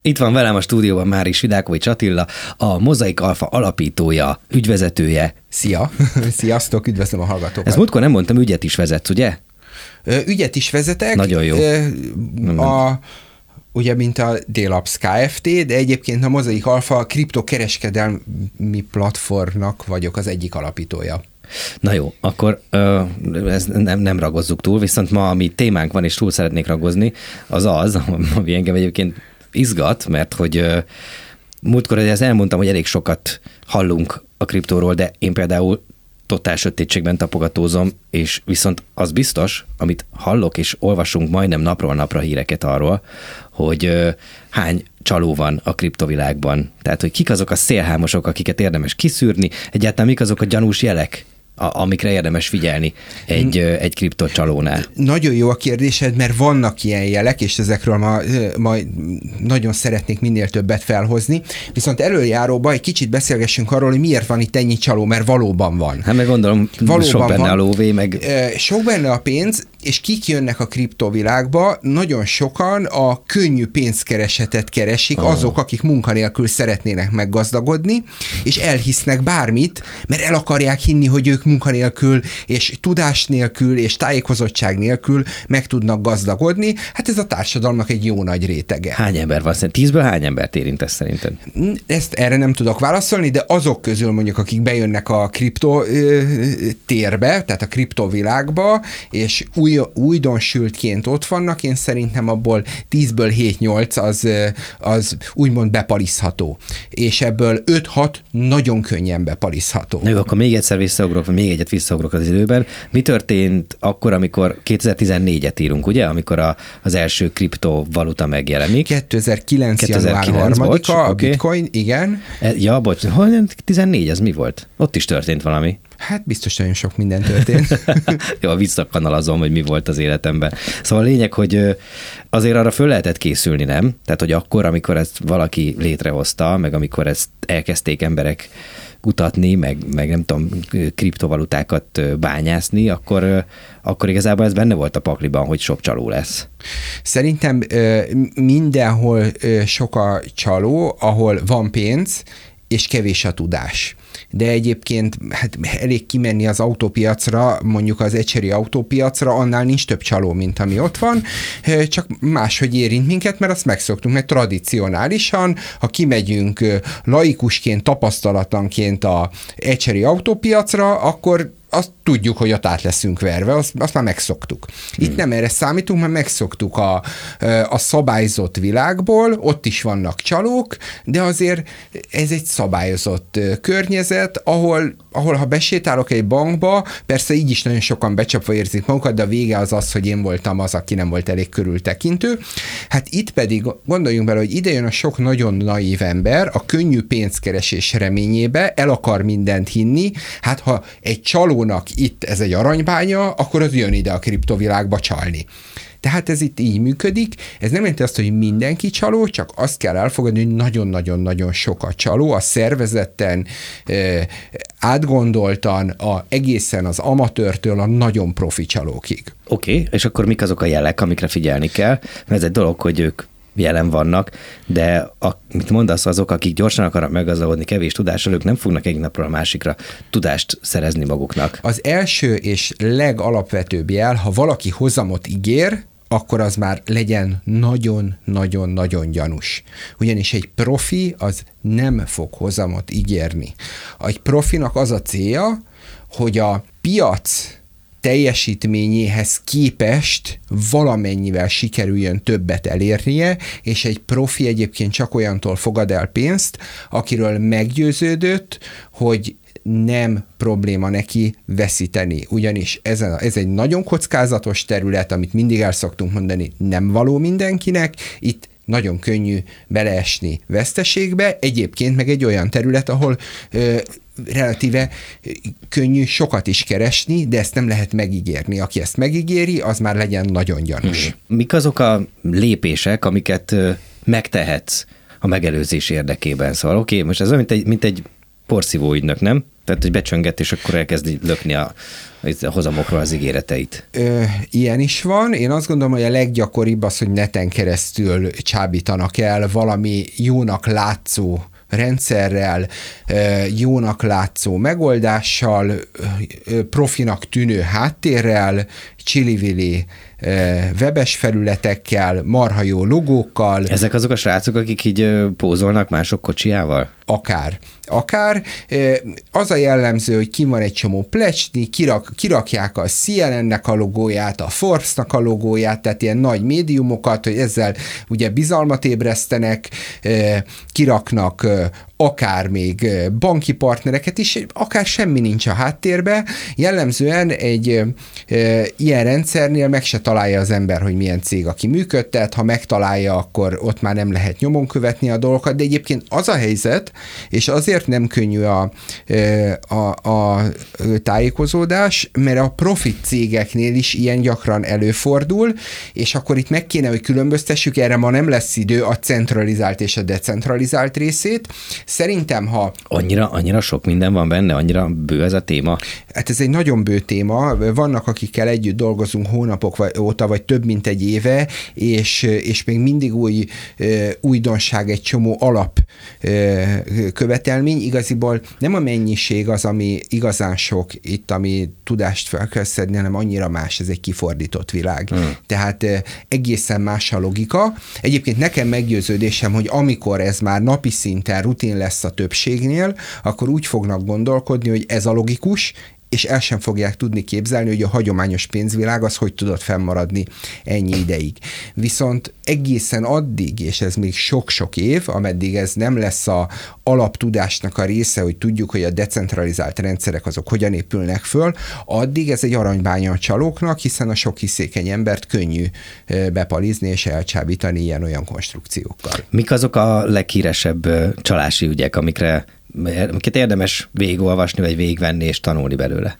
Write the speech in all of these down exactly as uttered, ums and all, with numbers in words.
Itt van velem a stúdióban Máris Vidákovics Attila, a Mozaik Alfa alapítója, ügyvezetője. Szia! Sziasztok, üdvözlöm a hallgatókat. Ez múltkor nem mondtam, ügyet is vezetsz, ugye? Ügyet is vezetek. Nagyon jó. A, ugye, mint a Délapsz Kft., de egyébként a Mozaik Alfa kriptokereskedelmi platformnak vagyok az egyik alapítója. Na jó, akkor ö, ez nem, nem ragozzuk túl, viszont ma, ami témánk van, és túl szeretnék ragozni, az az, ami engem egyébként izgat, mert hogy ö, múltkor ezt elmondtam, hogy elég sokat hallunk a kriptóról, de én például totál sötétségben tapogatózom, és viszont az biztos, amit hallok és olvasunk majdnem napról napra híreket arról, hogy ö, hány csaló van a kriptovilágban. Tehát, hogy kik azok a szélhámosok, akiket érdemes kiszűrni, egyáltalán mik azok a gyanús jelek, a, amikre érdemes figyelni egy, hmm. egy kriptocsalónál. Nagyon jó a kérdésed, mert vannak ilyen jelek, és ezekről ma, ma nagyon szeretnék minél többet felhozni. Viszont előjáróban egy kicsit beszélgessünk arról, hogy miért van itt ennyi csaló, mert valóban van. Hát meg gondolom, valóban sok benne van. A lóvé, meg... Sok benne a pénz, és kik jönnek a kriptovilágba? Nagyon sokan a könnyű pénzkeresetet keresik, oh. azok, akik munkanélkül szeretnének meggazdagodni, és elhisznek bármit, mert el akarják hinni, hogy ők munkanélkül, és tudás nélkül, és tájékozottság nélkül meg tudnak gazdagodni. Hát ez a társadalomnak egy jó nagy rétege. Hány ember van? Tízből hány embert érint ez szerinted? Ezt erre nem tudok válaszolni, de azok közül mondjuk, akik bejönnek a kripto térbe, tehát a kriptovilágba, és új újdonsültként ott vannak, én szerintem abból tízből hét-nyolc az, az úgymond bepaliszható. És ebből öt-hat nagyon könnyen bepaliszható. Na jó, akkor még egyszer visszaugrok, vagy még egyet visszaugrok az időben. Mi történt akkor, amikor kétezer-tizennégyet írunk, ugye? Amikor a, az első kriptovaluta megjelenik. kétezer-kilenc január harmadika a okay. Bitcoin, igen. E, ja, bocs, tizennégy, az mi volt? Ott is történt valami. Hát biztos nagyon sok minden történt. Jó, visszakanalazom, hogy mi volt az életemben. Szóval a lényeg, hogy azért arra föl lehetett készülni, nem? Tehát, hogy akkor, amikor ezt valaki létrehozta, meg amikor ezt elkezdték emberek kutatni, meg, meg nem tudom, kriptovalutákat bányászni, akkor, akkor igazából ez benne volt a pakliban, hogy sok csaló lesz. Szerintem mindenhol sok a csaló, ahol van pénz, és kevés a tudás. De egyébként hát elég kimenni az autópiacra, mondjuk az ecseri autópiacra, annál nincs több csaló, mint ami ott van, csak máshogy érint minket, mert azt megszoktunk, mert tradicionálisan, ha kimegyünk laikusként, tapasztalatlanként a ecseri autópiacra, akkor azt tudjuk, hogy ott át leszünk verve, azt, azt már megszoktuk. Itt hmm. nem erre számítunk, mert megszoktuk a, a szabályzott világból, ott is vannak csalók, de azért ez egy szabályozott környezet, ahol, ahol ha besétálok egy bankba, persze így is nagyon sokan becsapva érzik magukat, de a vége az az, hogy én voltam az, aki nem volt elég körültekintő. Hát itt pedig gondoljunk bele, hogy ide jön a sok nagyon naív ember a könnyű pénzkeresés reményébe, el akar mindent hinni, hát ha egy csaló itt ez egy aranybánya, akkor az jön ide a kriptovilágba csalni. Tehát ez itt így működik. Ez nem jelenti azt, hogy mindenki csaló, csak azt kell elfogadni, hogy nagyon-nagyon-nagyon sok a csaló, a szervezetten, átgondoltan, a, egészen az amatőrtől a nagyon profi csalókig. Oké, okay, és akkor mik azok a jelek, amikre figyelni kell? Mert ez egy dolog, hogy ők jelen vannak, de amit mondasz, azok, akik gyorsan akarnak meggazdagodni kevés tudással, ők nem fognak egy napról a másikra tudást szerezni maguknak. Az első és legalapvetőbb jel, ha valaki hozamot ígér, akkor az már legyen nagyon-nagyon-nagyon gyanús. Ugyanis egy profi az nem fog hozamot ígérni. Egy profinak az a célja, hogy a piac teljesítményéhez képest valamennyivel sikerüljön többet elérnie, és egy profi egyébként csak olyantól fogad el pénzt, akiről meggyőződött, hogy nem probléma neki veszíteni. Ugyanis ez, a, ez egy nagyon kockázatos terület, amit mindig el szoktunk mondani, nem való mindenkinek, itt nagyon könnyű beleesni veszteségbe, egyébként meg egy olyan terület, ahol ö, relatíve könnyű sokat is keresni, de ezt nem lehet megígérni. Aki ezt megígéri, az már legyen nagyon gyanús. Hmm. Mik azok a lépések, amiket megtehetsz a megelőzés érdekében? Szóval oké, okay, most ez olyan, mint egy, mint egy porszívó ügynök, nem? Tehát, hogy becsönget, és akkor elkezdi lökni a, a hozamokról az ígéreteit. Ö, ilyen is van. Én azt gondolom, hogy a leggyakoribb az, hogy neten keresztül csábítanak el valami jónak látszó rendszerrel, jónak látszó megoldással, profinak tűnő háttérrel, csili-vili webes felületekkel, marha jó logókkal. Ezek azok a srácok, akik így pózolnak mások kocsijával? Akár. Akár. Az a jellemző, hogy ki van egy csomó plecsni, kirak, kirakják a C N N-nek a logóját, a Forbes-nak a logóját, tehát ilyen nagy médiumokat, hogy ezzel ugye bizalmat ébresztenek, kiraknak akár még banki partnereket is, akár semmi nincs a háttérbe. Jellemzően egy e, ilyen rendszernél meg se találja az ember, hogy milyen cég, aki működtet, ha megtalálja, akkor ott már nem lehet nyomon követni a dolgokat, de egyébként az a helyzet, és azért nem könnyű a, a, a tájékozódás, mert a profit cégeknél is ilyen gyakran előfordul, és akkor itt meg kéne, hogy különböztessük, erre ma nem lesz idő, a centralizált és a decentralizált részét. Szerintem, ha... Annyira, annyira sok minden van benne, annyira bő ez a téma? Hát ez egy nagyon bő téma. Vannak, akikkel együtt dolgozunk hónapok óta, vagy több mint egy éve, és, és még mindig új újdonság, egy csomó alap követelmény. Igaziból nem a mennyiség az, ami igazán sok itt, ami tudást fel kell szedni, hanem annyira más, ez egy kifordított világ. Hmm. Tehát egészen más a logika. Egyébként nekem meggyőződésem, hogy amikor ez már napi szinten rutin lesz a többségnél, akkor úgy fognak gondolkodni, hogy ez a logikus, és el sem fogják tudni képzelni, hogy a hagyományos pénzvilág az hogy tudott fennmaradni ennyi ideig. Viszont egészen addig, és ez még sok-sok év, ameddig ez nem lesz a alaptudásnak a része, hogy tudjuk, hogy a decentralizált rendszerek azok hogyan épülnek föl, addig ez egy aranybánya a csalóknak, hiszen a sok hiszékeny embert könnyű bepalizni és elcsábítani ilyen-olyan konstrukciókkal. Mik azok a leghíresebb csalási ügyek, amikre amiket érdemes végigolvasni, vagy végigvenni és tanulni belőle?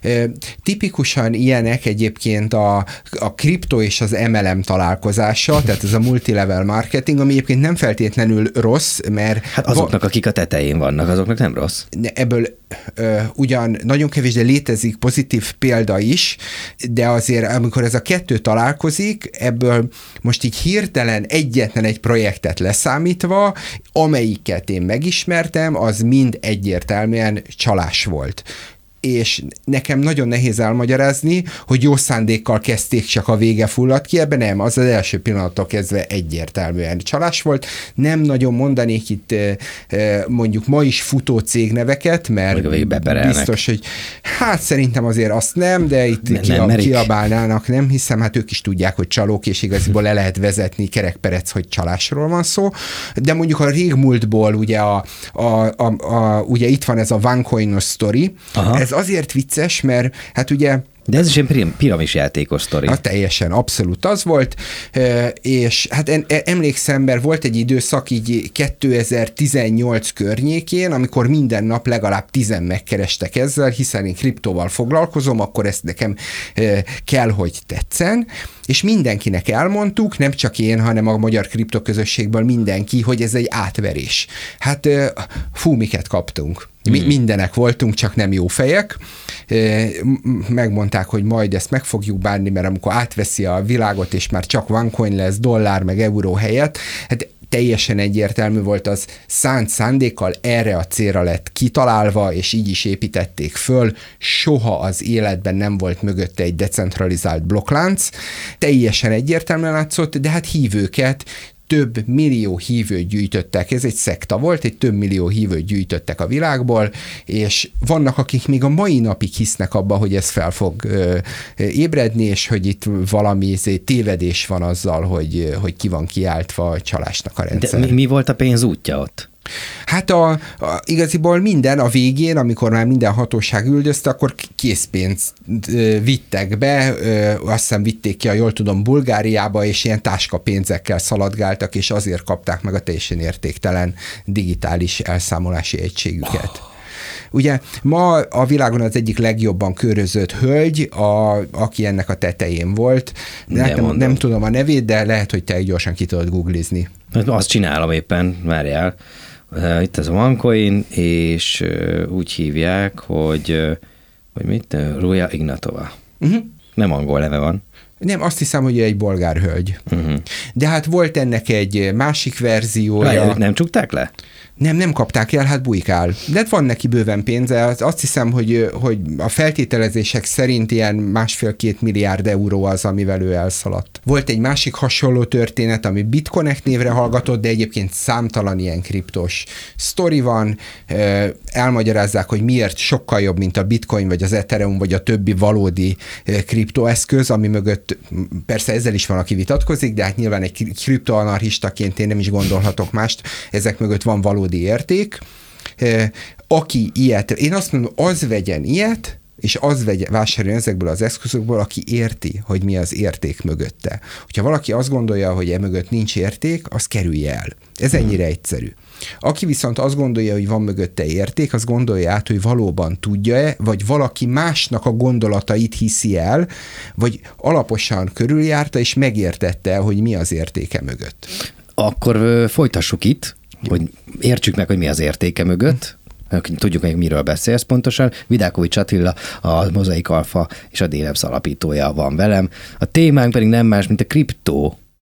Tipikusan ilyenek egyébként a, a kripto és az em el em találkozása, tehát ez a multilevel marketing, ami egyébként nem feltétlenül rossz, mert... Hát azoknak, va- akik a tetején vannak, azoknak nem rossz. Ebből ö, ugyan nagyon kevés, de létezik pozitív példa is, de azért, amikor ez a kettő találkozik, ebből most így hirtelen egyetlen egy projektet leszámítva, amelyiket én megismertem, az mind egyértelműen csalás volt. És nekem nagyon nehéz elmagyarázni, hogy jó szándékkal kezdték, csak a vége fulladt ki, ebben nem, az az első pillanattól kezdve egyértelműen csalás volt. Nem nagyon mondanék itt mondjuk ma is futó cégneveket, mert biztos, hogy hát szerintem azért azt nem, de itt ne, kiab, kiabálnának, nem hiszem, hát ők is tudják, hogy csalók, és igaziból le lehet vezetni kerekperec, hogy csalásról van szó, de mondjuk a régmúltból ugye, a, a, a, a, ugye itt van ez a OneCoin-os sztori. Aha. Ez azért vicces, mert hát ugye... De ez is egy piramis játékos sztori. Hát teljesen, abszolút az volt, és hát emlékszem, mert volt egy időszak így kétezer-tizennyolc környékén, amikor minden nap legalább tizen megkerestek ezzel, hiszen én kriptóval foglalkozom, akkor ezt nekem kell, hogy tetszen, és mindenkinek elmondtuk, nem csak én, hanem a magyar kriptoközösségből mindenki, hogy ez egy átverés. Hát fú, miket kaptunk. Mi, mindenek voltunk, csak nem jó fejek. Megmondták, hogy majd ezt meg fogjuk bánni, mert amikor átveszi a világot, és már csak OneCoin lesz, dollár meg euró helyett, hát teljesen egyértelmű volt, az szánt szándékkal erre a célra lett kitalálva, és így is építették föl. Soha az életben nem volt mögötte egy decentralizált blokklánc. Teljesen egyértelműen látszott, de hát hívőket, több millió hívőt gyűjtöttek, ez egy szekta volt, egy több millió hívőt gyűjtöttek a világból, és vannak, akik még a mai napig hisznek abba, hogy ez fel fog ö, ébredni, és hogy itt valami tévedés van azzal, hogy, hogy ki van kiáltva a csalásnak a rendszer. De mi, mi volt a pénz útja ott? Hát a, a, igaziból minden a végén, amikor már minden hatóság üldözte, akkor készpénzt ö, vittek be, ö, azt hiszem vitték ki, a jól tudom, Bulgáriába, és ilyen táskapénzekkel szaladgáltak, és azért kapták meg a teljesen értéktelen digitális elszámolási egységüket. Oh. Ugye ma a világon az egyik legjobban körözött hölgy, a, aki ennek a tetején volt. Nem, nem tudom a nevét, de lehet, hogy te gyorsan ki tudod googlizni. Azt csinálom éppen, várjál, Itt az OneCoin, és úgy hívják, hogy, hogy mit? Ruja Ignatova. Uh-huh. Nem angol neve van. Nem, azt hiszem, hogy egy bolgár hölgy. Uh-huh. De hát volt ennek egy másik verziója. Őt nem csukták le? Nem, nem kapták el, hát bujkál. De van neki bőven pénze. Azt hiszem, hogy, hogy a feltételezések szerint ilyen másfél-két milliárd euró az, amivel ő elszaladt. Volt egy másik hasonló történet, ami BitConnect névre hallgatott, de egyébként számtalan ilyen kriptos sztori van. Elmagyarázzák, hogy miért sokkal jobb, mint a Bitcoin, vagy az Ethereum, vagy a többi valódi kriptoeszköz, ami mögött persze ezzel is van, aki vitatkozik, de hát nyilván egy kriptoanarchistaként én nem is gondolhatok mást. Ezek mögött van valódi érték. Aki ilyet, én azt mondom, az vegyen ilyet, és az vegye, vásároljon ezekből az eszközökből, aki érti, hogy mi az érték mögötte. Hogyha valaki azt gondolja, hogy e mögött nincs érték, az kerülje el. Ez ennyire egyszerű. Aki viszont azt gondolja, hogy van mögötte érték, az gondolja át, hogy valóban tudja-e, vagy valaki másnak a gondolatait hiszi el, vagy alaposan körüljárta, és megértette, hogy mi az értéke mögött. Akkor folytassuk itt, hogy értsük meg, hogy mi az értéke mögött, tudjuk meg, miről beszélsz pontosan. Vidákovics Attila, a Mozaik Alfa és a D-Labs alapítója van velem. A témánk pedig nem más, mint a kriptó